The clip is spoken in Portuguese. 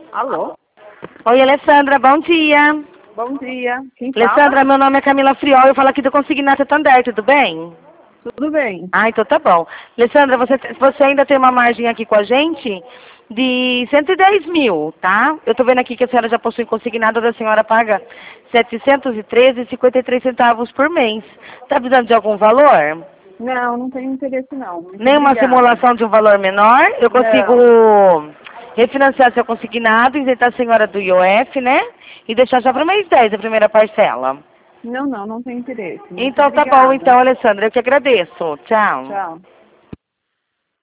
Alô? Oi, Alessandra, bom dia. Bom dia. Quem fala? Alessandra, meu nome é Camila Friol, eu falo aqui do Consignado Santander, tudo bem? Tudo bem. Ah, então tá bom. Alessandra, você ainda tem uma margem aqui com a gente de 110 mil, tá? Eu tô vendo aqui que a senhora já possui consignado, a senhora paga 713,53 centavos por mês. Tá precisando de algum valor? Não, não tenho interesse não. Muito Nenhuma obrigada. simulação de um valor menor? Eu consigo refinanciar seu consignado, isentar a senhora do IOF, né? E deixar já para o mês 10 a primeira parcela. Não tenho interesse. Muito Então tá obrigada. bom, então, Alessandra, eu que agradeço. Tchau. Tchau.